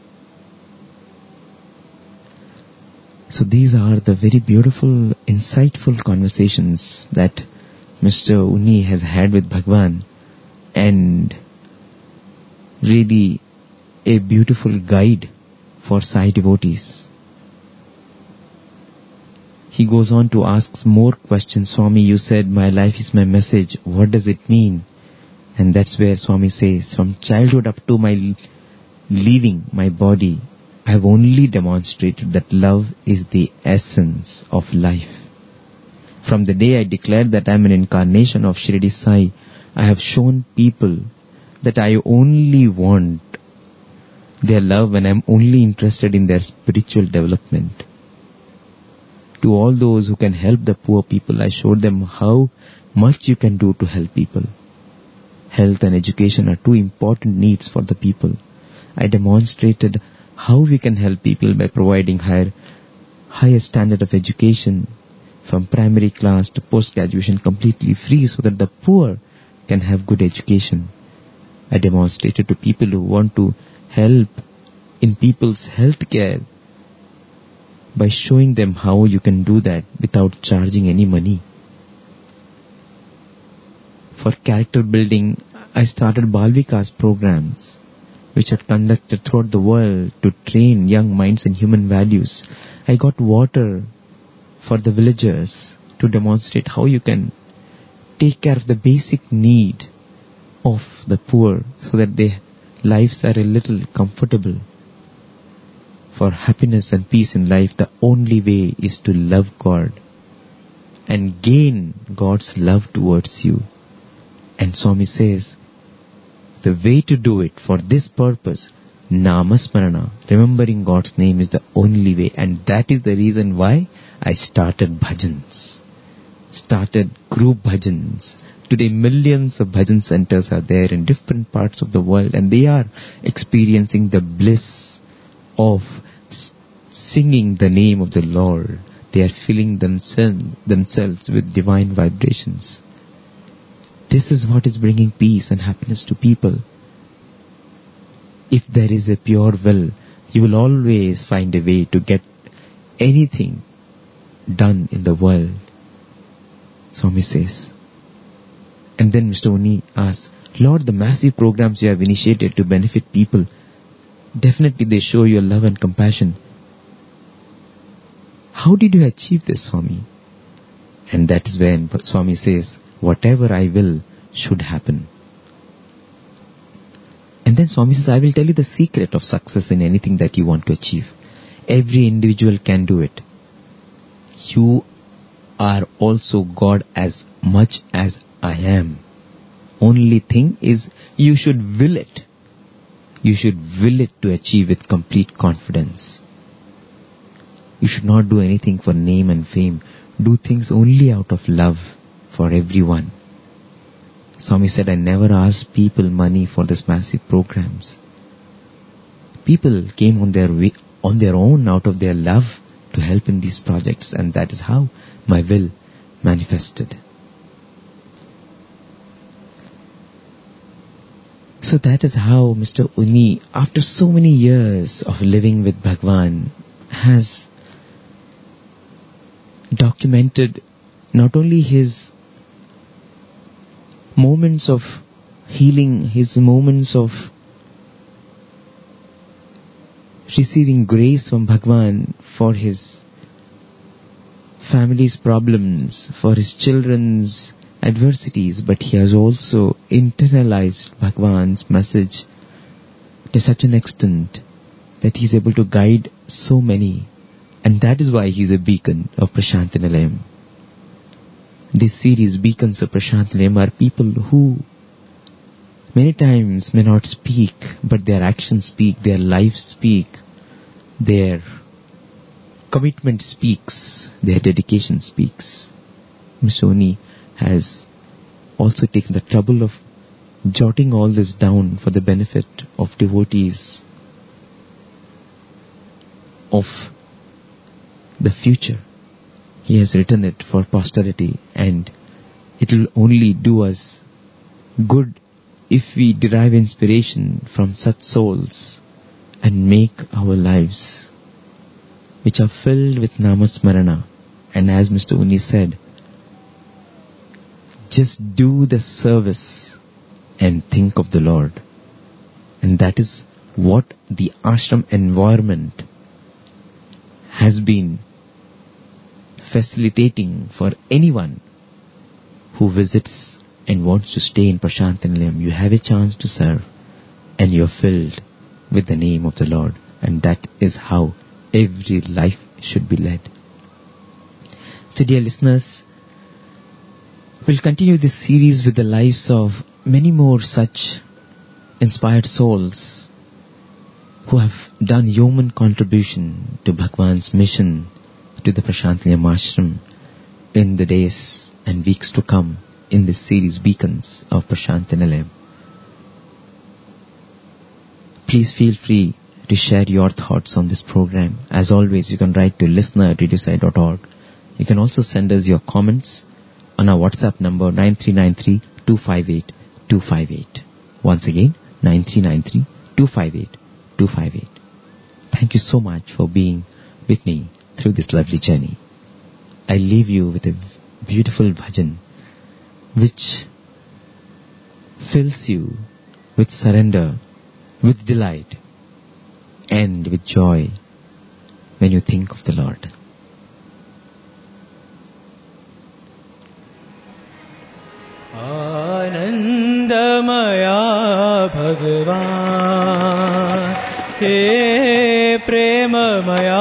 So these are the very beautiful, insightful conversations that Mister Unni has had with Bhagwan, and really a beautiful guide for Sai devotees. He goes on to ask more questions. Swami, you said my life is my message. What does it mean? And that's where Swami says, from childhood up to my leaving my body, I have only demonstrated that love is the essence of life. From the day I declared that I am an incarnation of Shirdi Sai, I have shown people that I only want their love and I am only interested in their spiritual development. To all those who can help the poor people, I showed them how much you can do to help people. Health and education are two important needs for the people. I demonstrated how we can help people by providing higher, higher standard of education from primary class to post-graduation completely free so that the poor can have good education. I demonstrated to people who want to help in people's health care by showing them how you can do that without charging any money. For character building, I started Bal Vikas programs which are conducted throughout the world to train young minds in human values. I got water for the villagers to demonstrate how you can take care of the basic need of the poor so that their lives are a little comfortable. For happiness and peace in life, the only way is to love God and gain God's love towards you. And Swami says, the way to do it for this purpose, Namasmarana, remembering God's name, is the only way. And that is the reason why I started bhajans. Started group bhajans. Today millions of bhajan centers are there in different parts of the world, and they are experiencing the bliss of s- singing the name of the Lord. They are filling themselves, themselves with divine vibrations. This is what is bringing peace and happiness to people. If there is a pure will, you will always find a way to get anything done in the world, Swami says. And then Mister Uni asks, Lord, the massive programs you have initiated to benefit people, definitely they show your love and compassion. How did you achieve this, Swami? And that is when Swami says, whatever I will should happen. And then Swami says, I will tell you the secret of success in anything that you want to achieve. Every individual can do it. You are also God as much as I am. Only thing is, you should will it. You should will it to achieve with complete confidence. You should not do anything for name and fame. Do things only out of love for everyone. Swami said, I never asked people money for these massive programs. People came on their way, on their own, out of their love to help in these projects, and that is how my will manifested. So that is how Mister Uni, after so many years of living with Bhagwan, has documented not only his moments of healing, his moments of receiving grace from Bhagwan for his family's problems, for his children's adversities, but he has also internalized Bhagwan's message to such an extent that he is able to guide so many, and that is why he is a beacon of Prasanthi Nilayam. This series, Beacons of Prasanthi Nilayam, are people who many times may not speak, but their actions speak, their lives speak, their commitment speaks, their dedication speaks. Mister Uni has also taken the trouble of jotting all this down for the benefit of devotees of the future. He has written it for posterity, and it will only do us good if we derive inspiration from such souls and make our lives, which are filled with Namasmarana. And as Mister Uni said, just do the service and think of the Lord. And that is what the ashram environment has been facilitating for anyone who visits and wants to stay in Prasanthi Nilayam. You have a chance to serve, and you are filled with the name of the Lord. And that is how every life should be led. So dear listeners, we'll continue this series with the lives of many more such inspired souls who have done yeoman contribution to Bhagwan's mission, to the Prasanthi Nilayam Ashram, in the days and weeks to come in this series, Beacons of Prasanthi Nilayam. Please feel free to share your thoughts on this program. As always, you can write to listener at radio sai dot org. You can also send us your comments on our WhatsApp number nine three nine three, two five eight, two five eight. Once again, nine three nine three, two five eight, two five eight. Thank you so much for being with me through this lovely journey. I leave you with a beautiful bhajan which fills you with surrender, with delight, and with joy when you think of the Lord. आनंदमया भगवान, हे प्रेममया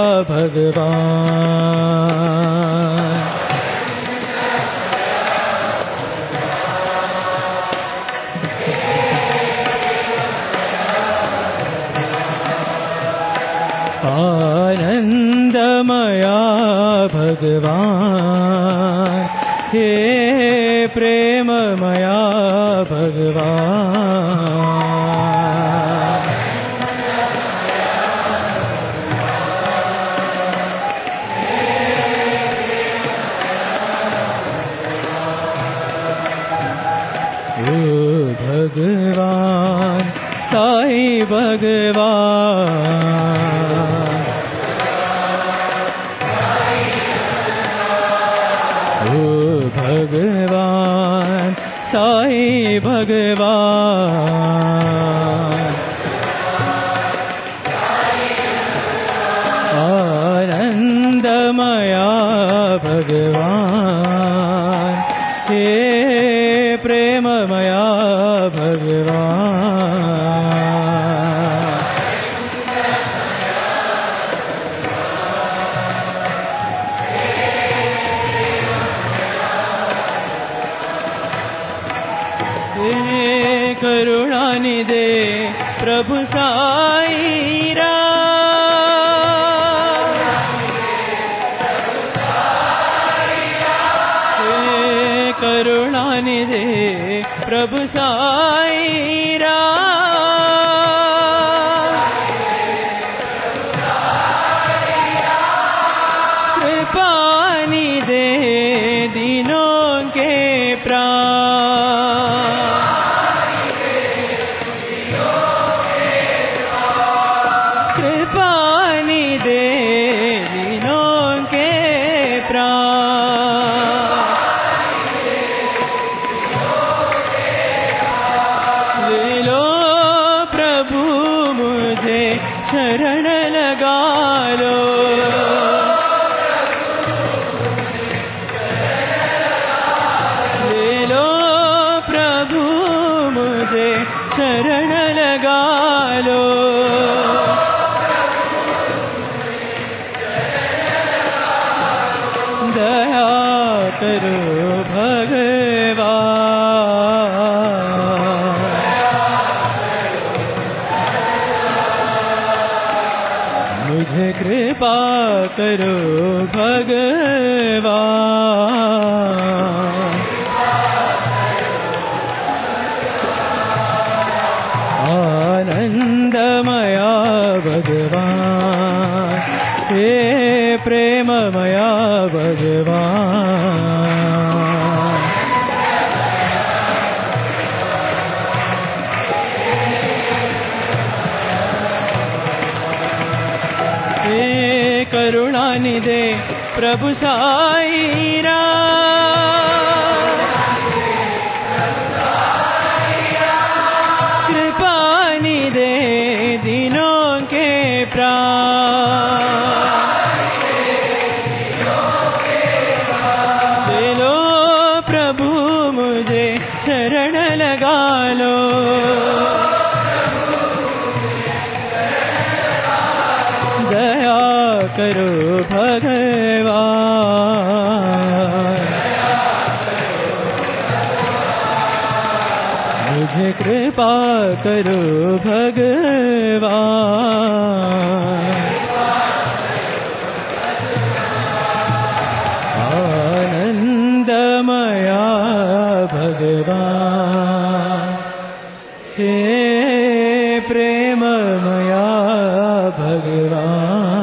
भगवान, आनंदमया भगवान, हे प्रेममया भगवान। ओ भगवान साई भगवान, ओ भगवान साई भगवान, आनंदमया भगवान, हे प्रेममया भगवान। हे करुणानिधे प्रभु साई राम, हे करुणानिधे प्रभु साई राम, कृपानिधे दीनों के प्राण, कृपानिधे दीनों के प्राण, ले लो प्रभु मुझे शरण लगा लो, ले लो प्रभु मुझे शरण लगा लो, दया करो भगवान, मुझे कृपा करो भगवान, आनंदमया भगवान, हे प्रेममया भगवान। हे करुणानिधे प्रभु साई राम, कृपानिधे दीनों के प्राण, दे लो प्रभु मुझे शरण लगा लो, दया करो भगवान, मुझे कृपा करो भगवान, आनंदमया भगवान, हे प्रेममया भगवान।